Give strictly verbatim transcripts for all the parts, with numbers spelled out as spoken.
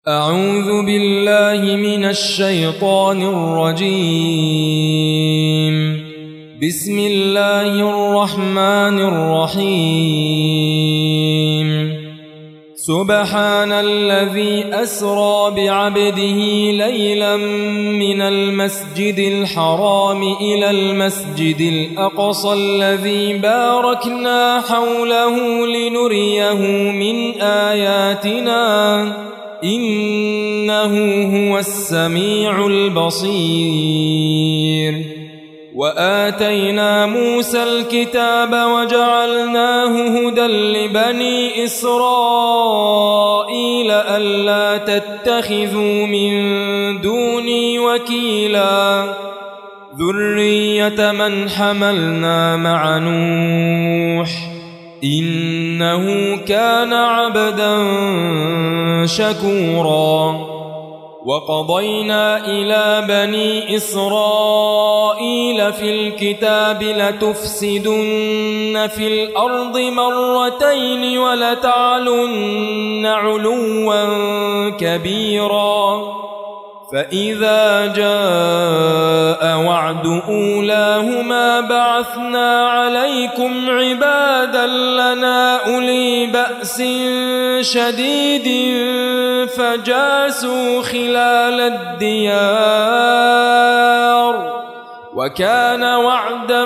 أعوذ بالله من الشيطان الرجيم. بسم الله الرحمن الرحيم. سبحان الذي أسرى بعبده ليلا من المسجد الحرام إلى المسجد الأقصى الذي باركنا حوله لنريه من آياتنا إنه هو السميع البصير. وآتينا موسى الكتاب وجعلناه هدى لبني إسرائيل ألا تتخذوا من دوني وكيلا ذرية من حملنا مع نوح إنه كان عبدا شكورا. وقضينا إلى بني إسرائيل في الكتاب لتفسدن في الأرض مرتين ولتعلن علوا كبيرا فإذا جاء وعد أولاهما بعثنا عليكم عبادا لنا أولي بأس شديد فجاسوا خلال الديار وكان وعدا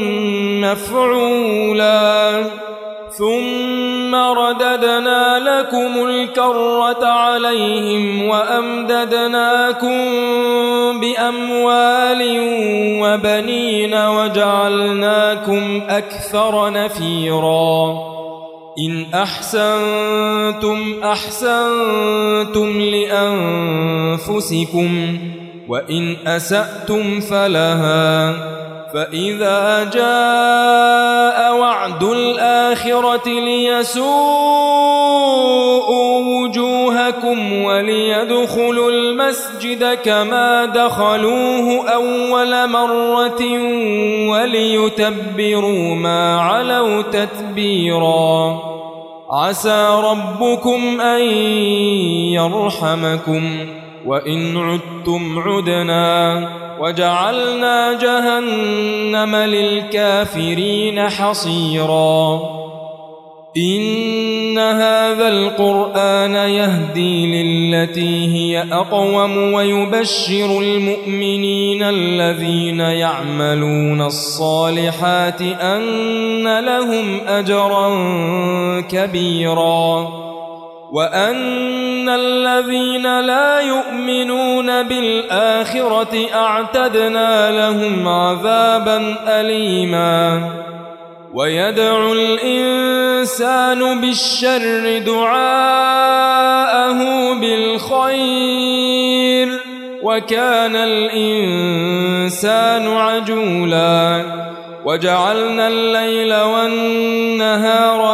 مفعولا. ثم رددنا لكم الكرة عليهم وأمددناكم بأموال وبنين وجعلناكم أكثر نفيرا. إن أحسنتم أحسنتم لأنفسكم وإن أسأتم فلها. فإذا جاء وعد الآخرة ليسوءوا وجوهكم وليدخلوا المسجد كما دخلوه أول مرة وليتبروا ما علوا تتبيرا. عسى ربكم أن يرحمكم وإن عدتم عدنا وجعلنا جهنم للكافرين حصيرا. إن هذا القرآن يهدي للتي هي أقوم ويبشر المؤمنين الذين يعملون الصالحات أن لهم أجرا كبيرا وأن الذين لا يؤمنون بالآخرة أعتدنا لهم عذابا أليما. ويدعو الإنسان بالشر دعاءه بالخير وكان الإنسان عجولا. وجعلنا الليل والنهار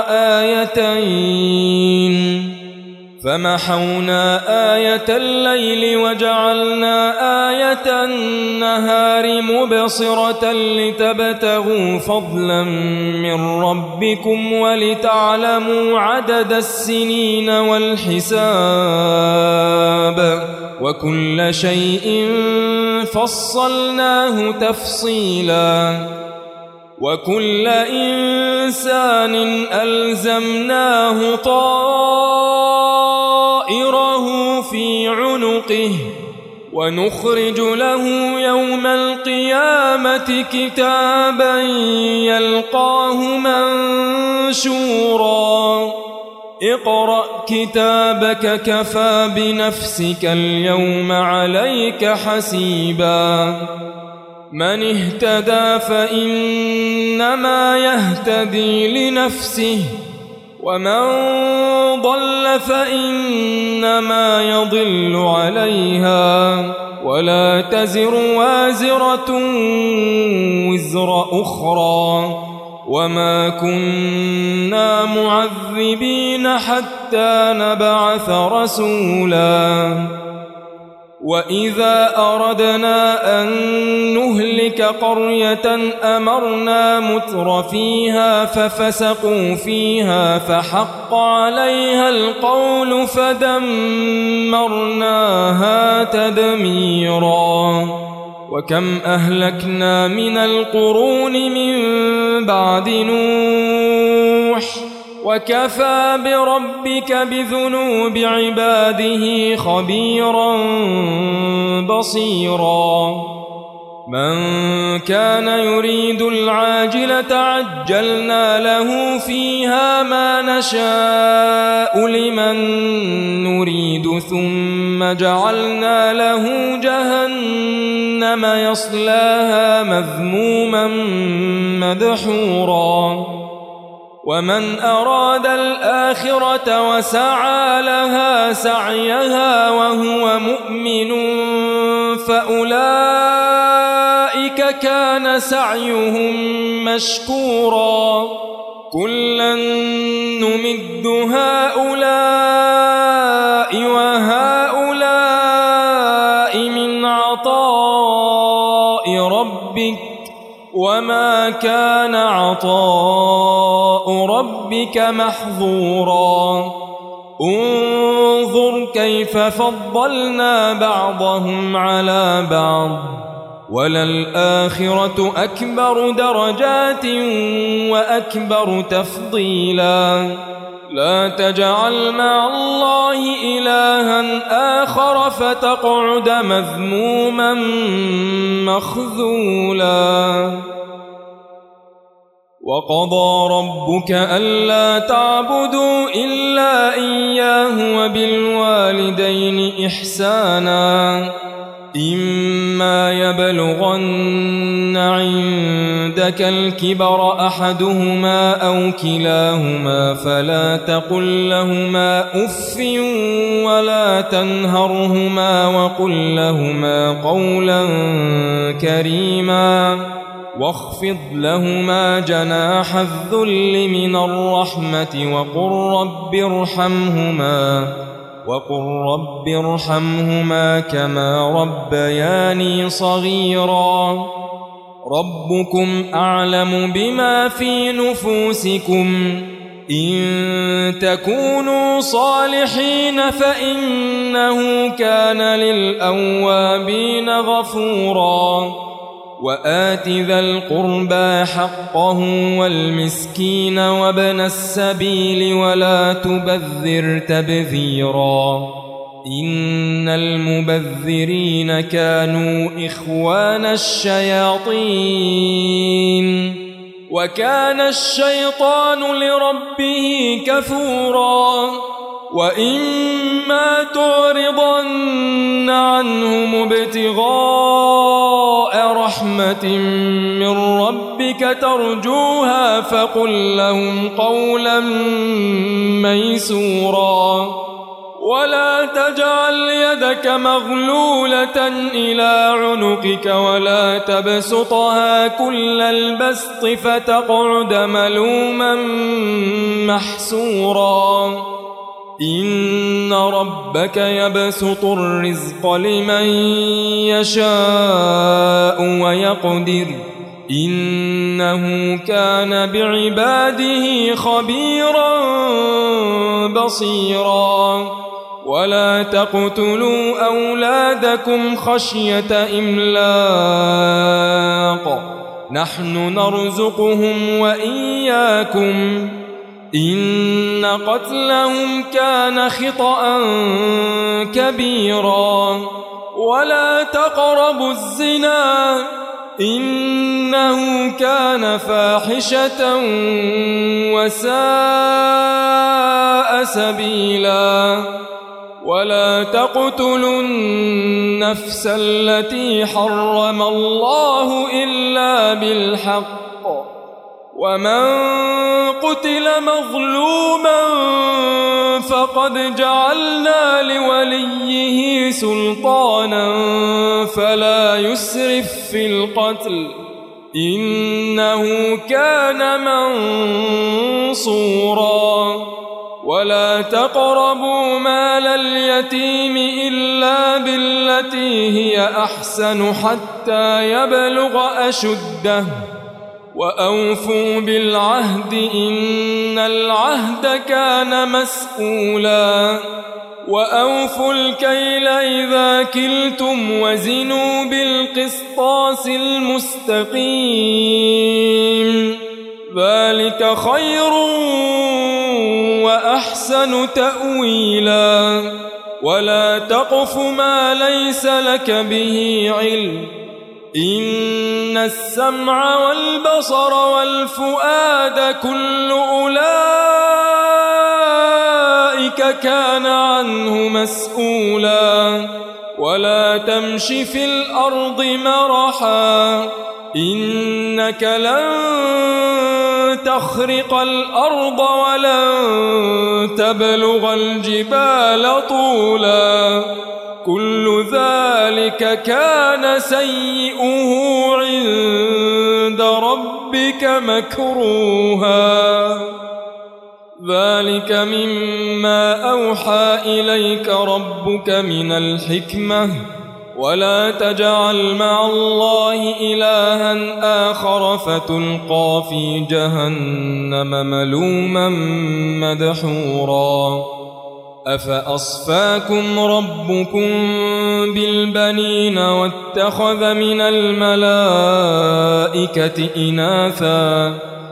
آيتين فمحونا آية الليل وجعلنا آية النهار مبصرة لتبتغوا فضلا من ربكم ولتعلموا عدد السنين والحساب وكل شيء فصلناه تفصيلا. وكل إنسان ألزمناه طائره في عنقه ونخرج له يوم القيامة كتابا يلقاه منشورا. اقرأ كتابك كفى بنفسك اليوم عليك حسيبا. من اهتدى فإنما يهتدي لنفسه ومن ضل فإنما يضل عليها ولا تزر وازرة وزر أخرى وما كنا معذبين حتى نبعث رسولا. وإذا أردنا أن نهلك قرية أمرنا متر فيها ففسقوا فيها فحق عليها القول فدمرناها تدميرا وكم أهلكنا من القرون من بعد نوح وكفى بربك بذنوب عباده خبيرا بصيرا من كان يريد العاجلة عجلنا له فيها ما نشاء لمن نريد ثم جعلنا له جهنم يصلاها مذموما مدحورا ومن أراد الآخرة وسعى لها سعيها وهو مؤمن فأولئك كان سعيهم مشكورا كلا نمد هؤلاء وهؤلاء من عطاء ربك وما كان عطاء ربك محظورا انظر كيف فضلنا بعضهم على بعض وللآخرة أكبر درجات وأكبر تفضيلا لا تجعل مع الله إلها آخر فتقعد مذموما مخذولا وقضى ربك ألا تعبدوا إلا إياه وبالوالدين إحسانا إما يبلغن عندك الكبر أحدهما أو كلاهما فلا تقل لهما أف ولا تنهرهما وقل لهما قولا كريما واخفض لهما جناح الذل من الرحمة وقل رب ارحمهما وقل رب ارحمهما كما ربياني صغيرا ربكم أعلم بما في نفوسكم إن تكونوا صالحين فإنه كان للأوابين غفورا وآت ذا القربى حقه والمسكين وابن السبيل ولا تبذر تبذيرا إن المبذرين كانوا إخوان الشياطين وكان الشيطان لربه كفورا وإما تعرضن عنهم ابتغاء رحمة من ربك ترجوها فقل لهم قولا ميسورا ولا تجعل يدك مغلولة إلى عنقك ولا تبسطها كل البسط فتقعد ملوما محسورا إن ربك يبسط الرزق لمن يشاء ويقدر إنه كان بعباده خبيرا بصيرا ولا تقتلوا أولادكم خشية إملاق نحن نرزقهم وإياكم إن قتلهم كان خطأ كبيرا ولا تقربوا الزنا إنه كان فاحشة وساء سبيلا ولا تقتلوا النفس التي حرم الله إلا بالحق ومن قتل مظلوما فقد جعلنا لوليه سلطانا فلا يسرف في القتل إنه كان منصورا ولا تقربوا مال اليتيم إلا بالتي هي أحسن حتى يبلغ أشده وأوفوا بالعهد إن العهد كان مسؤولا وأوفوا الكيل إذا كلتم وزنوا بالقسطاس المستقيم ذلك خير وأحسن تأويلا ولا تقف ما ليس لك به علم إن السمع والبصر والفؤاد كل أولئك كان عنه مسؤولا ولا تمش في الأرض مرحا إنك لن تخرق الأرض ولن تبلغ الجبال طولا كل ذلك كان سيئه عند ربك مكروها ذلك مما أوحى إليك ربك من الحكمة ولا تجعل مع الله إلها آخر فتلقى في جهنم ملوما مدحورا أفأصفاكم ربكم بالبنين واتخذ من الملائكة إناثا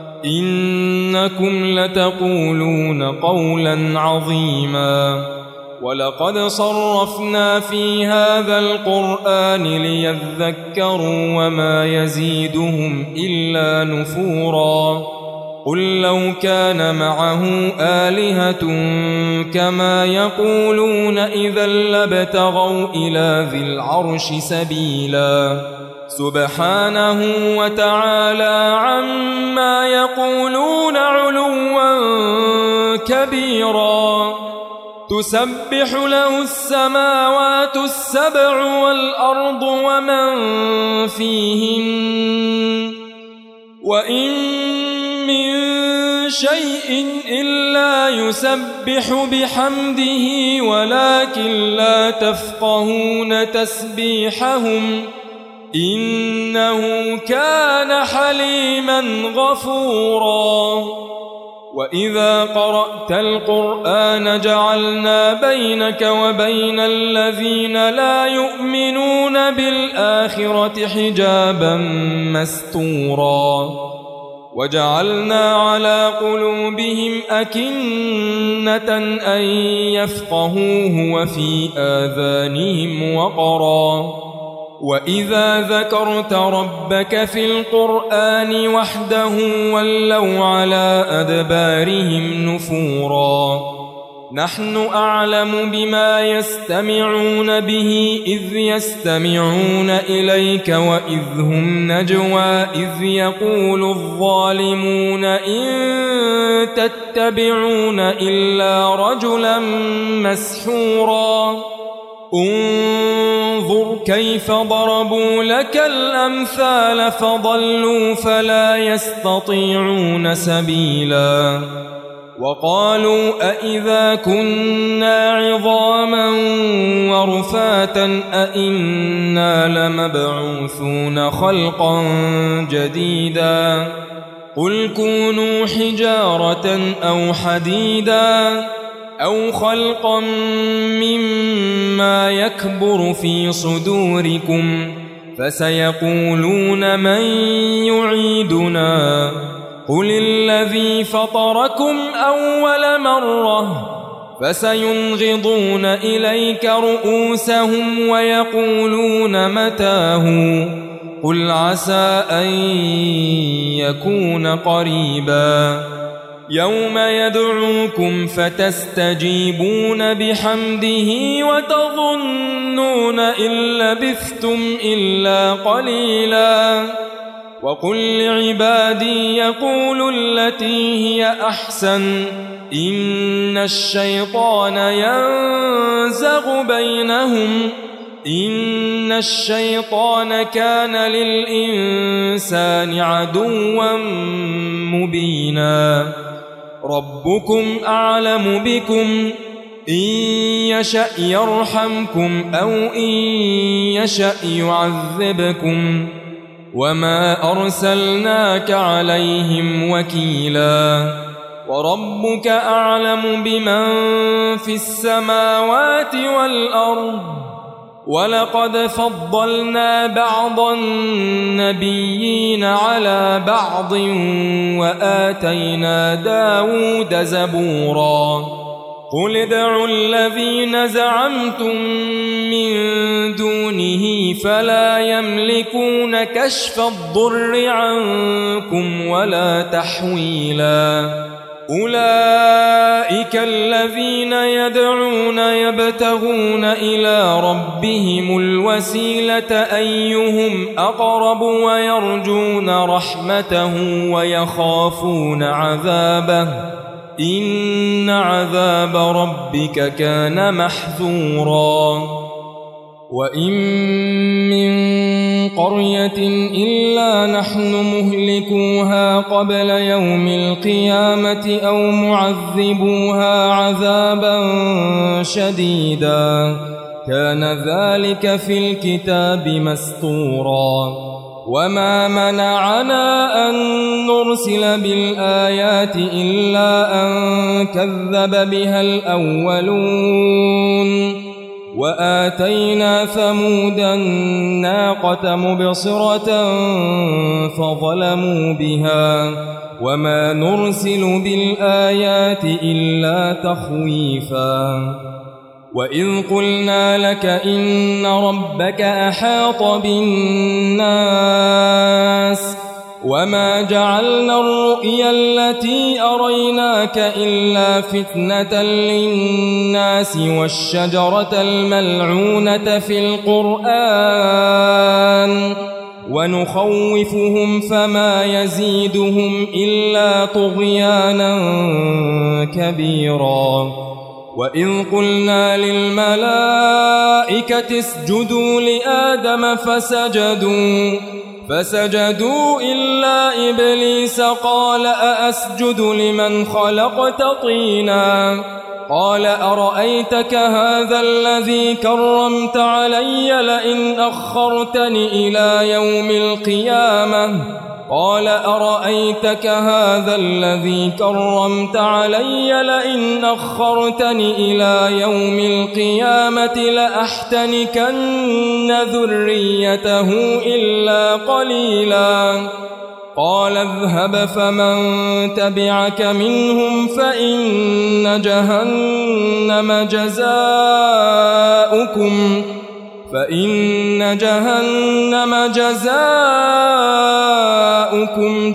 إنكم لتقولون قولا عظيما ولقد صرفنا في هذا القرآن ليذكروا وما يزيدهم إلا نفورا قل لو كان معه آلهة كما يقولون إذا لابتغوا إلى ذي العرش سبيلا سبحانه وتعالى عما يقولون علوا كبيرا تسبح له السماوات السبع والأرض ومن فيهن وإن من شيء إلا يسبح بحمده ولكن لا تفقهون تسبيحهم إنه كان حليما غفورا وإذا قرأت القرآن جعلنا بينك وبين الذين لا يؤمنون بالآخرة حجابا مستورا وجعلنا على قلوبهم أكنة أن يفقهوه وفي آذانهم وقرا وإذا ذكرت ربك في القرآن وحده ولوا على أدبارهم نفورا نحن أعلم بما يستمعون به إذ يستمعون إليك وإذ هم نجوى إذ يقول الظالمون إن تتبعون إلا رجلا مسحورا انظر كيف ضربوا لك الأمثال فضلوا فلا يستطيعون سبيلا وقالوا أإذا كنا عظاما ورفاتا أإنا لمبعوثون خلقا جديدا قل كونوا حجارة أو حديدا أو خلقا مما يكبر في صدوركم فسيقولون من يعيدنا قل الذي فطركم أول مرة فسينغضون إليك رؤوسهم ويقولون متاه قل عسى أن يكون قريبا يوم يدعوكم فتستجيبون بحمده وتظنون إن لبثتم إلا قليلا وقل لعبادي يقولوا التي هي أحسن إن الشيطان ينزغ بينهم إن الشيطان كان للإنسان عدوا مبينا ربكم أعلم بكم إن يشأ يرحمكم أو إن يشأ يعذبكم وما أرسلناك عليهم وكيلا وربك أعلم بمن في السماوات والأرض ولقد فضلنا بعض النبيين على بعض وآتينا داود زبورا قل ادعوا الذين زعمتم من دونه فلا يملكون كشف الضر عنكم ولا تحويلا أولئك الذين يدعون يبتغون إلى ربهم الوسيلة أيهم أقرب ويرجون رحمته ويخافون عذابه إن عذاب ربك كان محذورا وإن من قرية إلا نحن مهلكوها قبل يوم القيامة أو معذبوها عذابا شديدا كان ذلك في الكتاب مسطورا وما منعنا أن نرسل بالآيات إلا أن كذب بها الأولون وآتينا ثمود الناقة مبصرة فظلموا بها وما نرسل بالآيات إلا تخويفا وإذ قلنا لك إن ربك أحاط بالناس وما جعلنا الرؤيا التي أريناك إلا فتنة للناس والشجرة الملعونة في القرآن ونخوفهم فما يزيدهم إلا طغيانا كبيرا وإذ قلنا للملائكة اسجدوا لآدم فسجدوا فسجدوا إلا إبليس قال أأسجد لمن خلقت طينا قال أرأيتك هذا الذي كرمت علي لئن أخرتني إلى يوم القيامة قال أرأيتك هذا الذي كرمت علي لئن أخرتني إلى يوم القيامة لأحتنكن ذريته إلا قليلا قال اذهب فمن تبعك منهم فإن جهنم جزاؤكم فإن جهنم جزاؤكم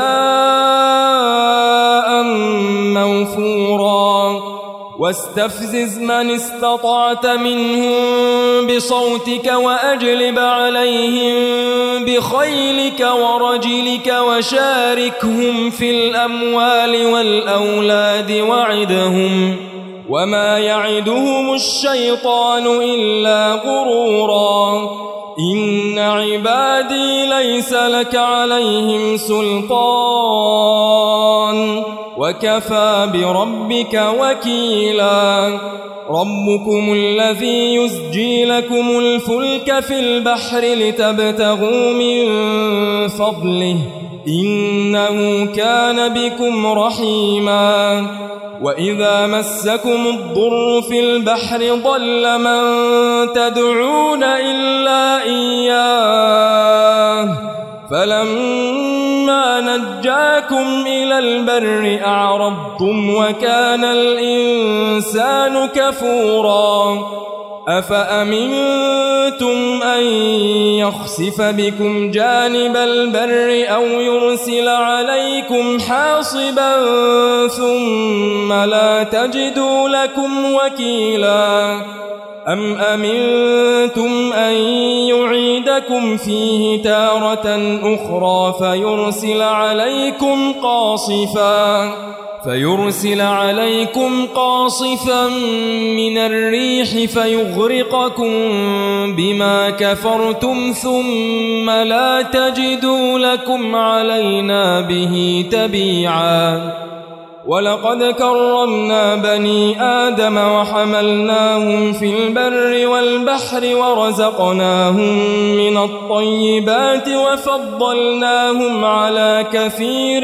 جزاء موفورا واستفزز من استطعت منهم بصوتك وأجلب عليهم بخيلك ورجلك وشاركهم في الأموال والأولاد وعدهم وما يعدهم الشيطان إلا غرورا إن عبادي ليس لك عليهم سلطان وكفى بربك وكيلا ربكم الذي يزجي لكم الفلك في البحر لتبتغوا من فضله إنه كان بكم رحيما وإذا مسكم الضر في البحر ضل من تدعون إلا إياه فلما نجاكم إلى البر أعرضتم وكان الإنسان كفورا أفأمنتم أن يخسف بكم جانب البر أو يرسل عليكم حاصبا ثم لا تجدوا لكم وكيلا أم أمنتم أن يعيدكم فيه تارة أخرى فيرسل عليكم قاصفا فيرسل عليكم قاصفا من الريح فيغرقكم بما كفرتم ثم لا تجدوا لكم علينا به تبيعا ولقد كرمنا بني آدم وحملناهم في البر والبحر ورزقناهم من الطيبات وفضلناهم على كثير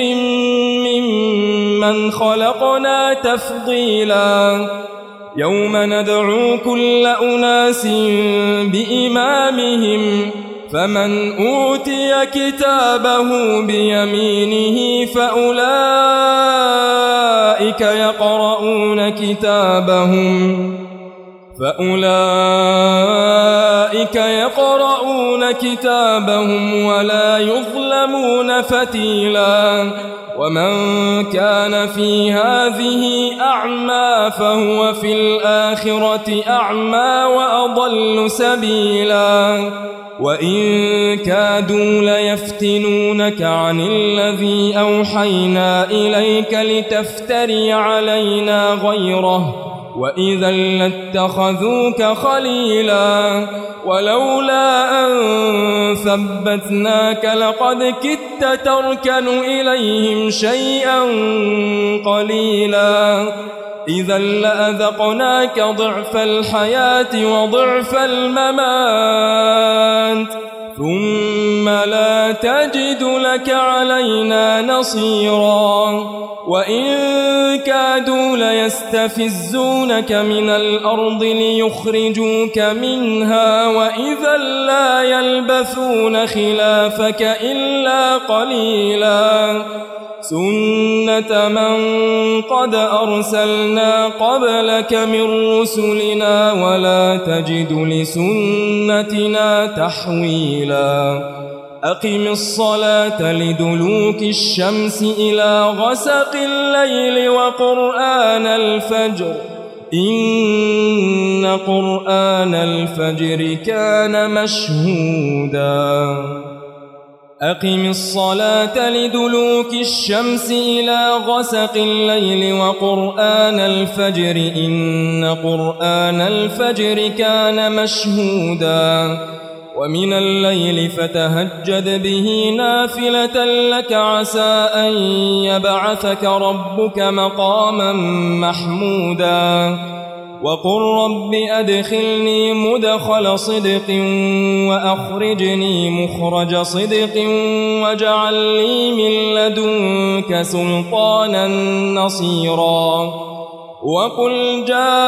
ممن خلقنا تفضيلا يوم ندعو كل أناس بإمامهم فمن أوتي كتابه بيمينه فأولئك يقرؤون كتابهم فأولئك يقرؤون كتابهم ولا يظلمون فتيلا ومن كان في هذه أعمى فهو في الآخرة أعمى وأضل سبيلا وإن كادوا ليفتنونك عن الذي أوحينا إليك لتفتري علينا غيره وإذا لاتخذوك خليلا ولولا أن ثبتناك لقد كدت تركن إليهم شيئا قليلا إذا لأذقناك ضعف الحياة وضعف الممات ثم لا تجد لك علينا نصيرا وإن كادوا ليستفزونك من الأرض ليخرجوك منها وإذا لا يلبثون خلافك إلا قليلا سنة من قد أرسلنا قبلك من رسلنا ولا تجد لسنتنا تحويلا أقم الصلاة لدلوك الشمس إلى غسق الليل وقرآن الفجر إن قرآن الفجر كان مشهودا أقم الصلاة لدلوك الشمس إلى غسق الليل وقرآن الفجر إن قرآن الفجر كان مشهودا ومن الليل فتهجد به نافلة لك عسى أن يبعثك ربك مقاما محمودا وقل رب أدخلني مدخل صدق وأخرجني مخرج صدق واجعل لي من لدنك سلطانا نصيرا وقل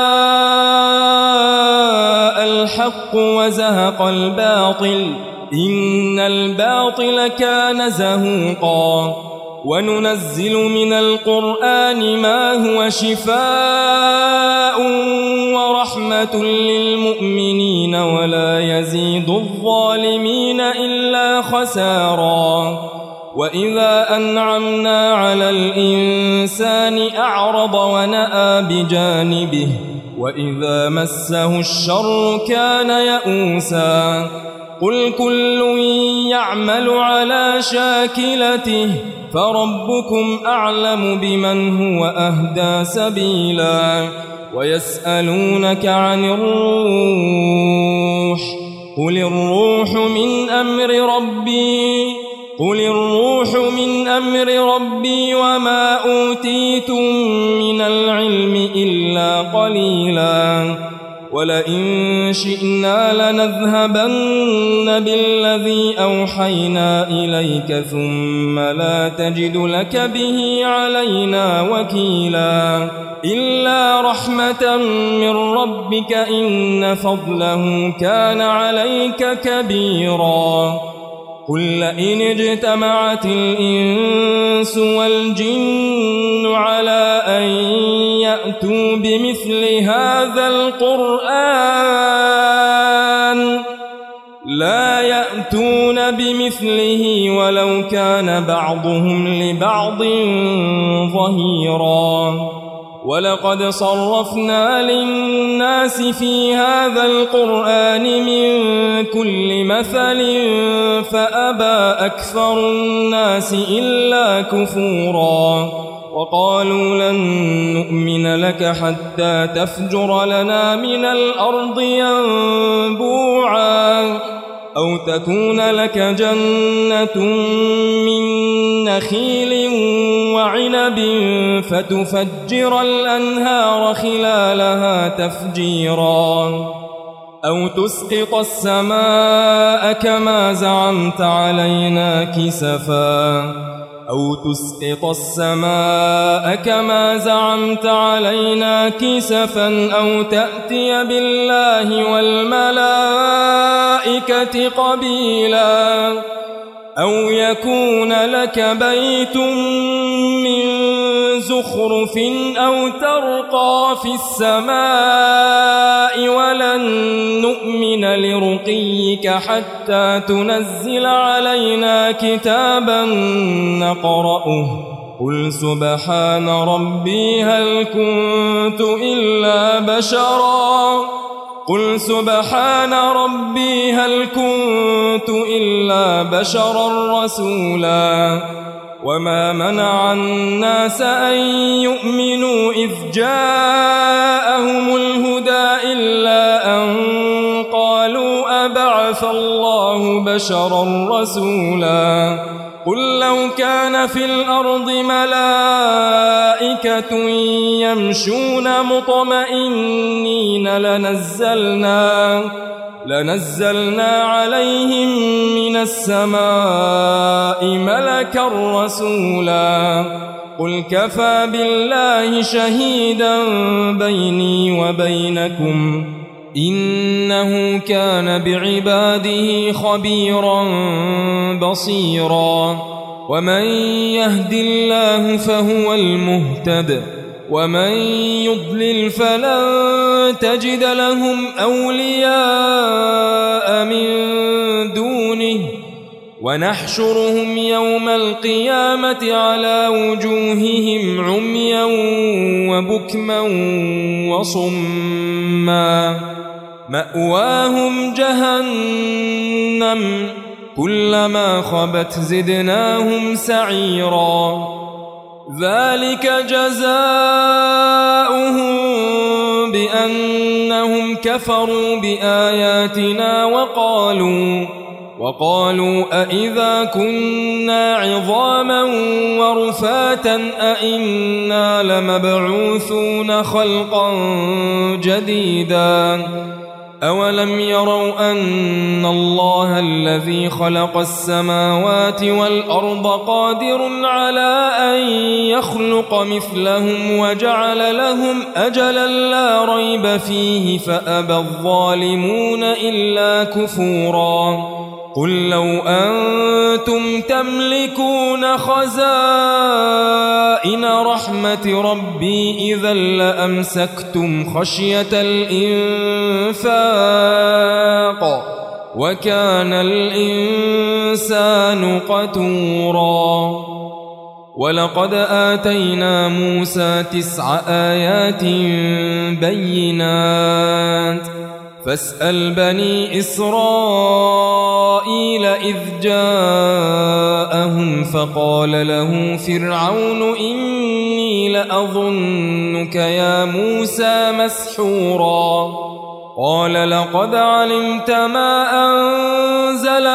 جاء الحق وزهق الباطل إن الباطل كان زهوقا وننزل من القرآن ما هو شفاء ورحمة للمؤمنين ولا يزيد الظالمين إلا خسارا وإذا أنعمنا على الإنسان أعرض ونأى بجانبه وإذا مسه الشر كان يئوسا قل كل يعمل على شاكلته فربكم أعلم بمن هو أهدى سبيلا ويسألونك عن الروح قل الروح من أمر ربي قل الروح من أمر ربي وما أوتيتم من العلم إلا قليلا ولئن شئنا لنذهبن بالذي أوحينا إليك ثم لا تجد لك به علينا وكيلا إلا رحمة من ربك إن فضله كان عليك كبيرا قل لئن اجتمعت الإنس والجن على أن يأتوا بمثل هذا القرآن لا يأتون بمثله ولو كان بعضهم لبعض ظهيرا ولقد صرفنا للناس في هذا القرآن من كل مثل فأبى أكثر الناس إلا كفورا وقالوا لن نؤمن لك حتى تفجر لنا من الأرض ينبوعا أو تكون لك جنة من نخيل وعنب فتفجر الأنهار خلالها تفجيرا أو تسقط السماء كما زعمت علينا كسفا أو تسقط السماء كما زعمت علينا كسفا أو تأتي بالله والملائكة قبيلا أو يكون لك بيت من زخرف أو ترقى في السماء ولن نؤمن لرقيك حتى تنزل علينا كتابا نقرأه قل سبحان ربي هل كنت إلا بشرا قل سبحان ربي هل كنت إلا بشرا رسولا وما منع الناس أن يؤمنوا إذ جاءهم الهدى إلا أن قالوا أبعث الله بشرا رسولا قل لو كان في الأرض ملائكة يمشون مطمئنين لنزلنا لنزلنا عليهم من السماء ملكا رسولا قل كفى بالله شهيدا بيني وبينكم إنه كان بعباده خبيرا بصيرا ومن يهد الله فهو المهتد ومن يضلل فلن تجد لهم أولياء من دونه ونحشرهم يوم القيامة على وجوههم عميا وبكما وصما مأواهم جهنم كلما خبت زدناهم سعيرا ذلك جزاؤهم بأنهم كفروا بآياتنا وقالوا وقالوا أئذا كنا عظاما ورفاتا أئنا لمبعوثون خلقا جديدا أولم يروا أن الله الذي خلق السماوات والأرض قادر على أن يخلق مثلهم وجعل لهم أجلا لا ريب فيه فأبى الظالمون إلا كفورا قل لو أنتم تملكون خزائن رحمة ربي إذا لأمسكتم خشية الإنفاق وكان الإنسان قتورا ولقد آتينا موسى تسع آيات بينات فاسأل بني إسرائيل إذ جاءهم فقال له فرعون إني لأظنك يا موسى مسحورا قال لقد علمت ما أنزل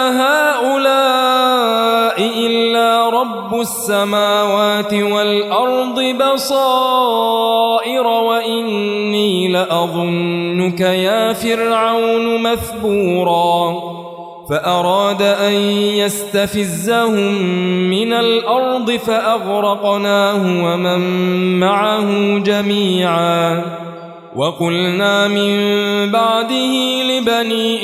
هؤلاء إلا رب السماوات والأرض بصائر وإني لأظنك يا فرعون مثبورا فأراد أن يستفزهم من الأرض فأغرقناه ومن معه جميعا وقلنا من بعده لبني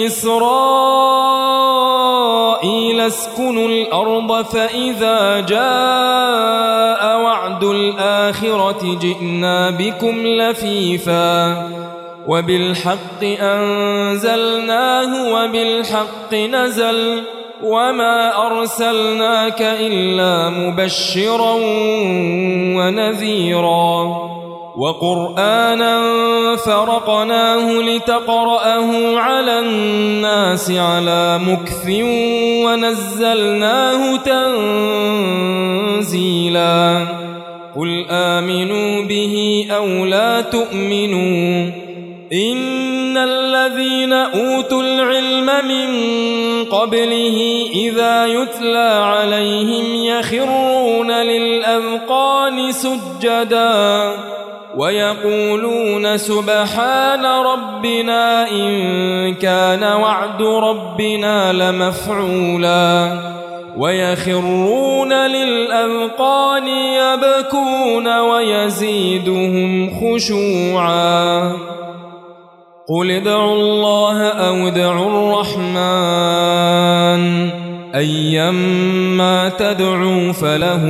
إسرائيل اسكنوا الأرض فإذا جاء وعد الآخرة جئنا بكم لفيفا وبالحق أنزلناه وبالحق نزل وما أرسلناك إلا مبشرا ونذيرا وقرآنا فرقناه لتقرأه على الناس على مكث ونزلناه تنزيلا قل آمنوا به أو لا تؤمنوا إن إن الذين أوتوا العلم من قبله إذا يتلى عليهم يخرون للأذقان سجدا ويقولون سبحان ربنا إن كان وعد ربنا لمفعولا ويخرون للأذقان يبكون ويزيدهم خشوعا قل ادعوا الله أو ادعوا الرحمن أيما تدعوا فله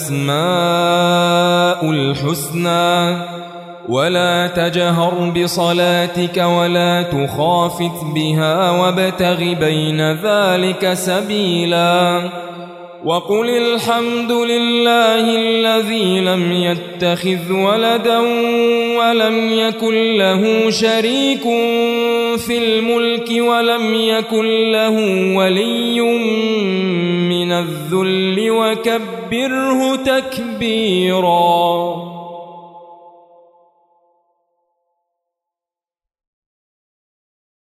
الأسماء الحسنى ولا تجهر بصلاتك ولا تخافت بها وابتغ بين ذلك سبيلا وقل الحمد لله الذي لم يتخذ ولدا ولم يكن له شريك في الملك ولم يكن له ولي من الذل وكبره تكبيرا.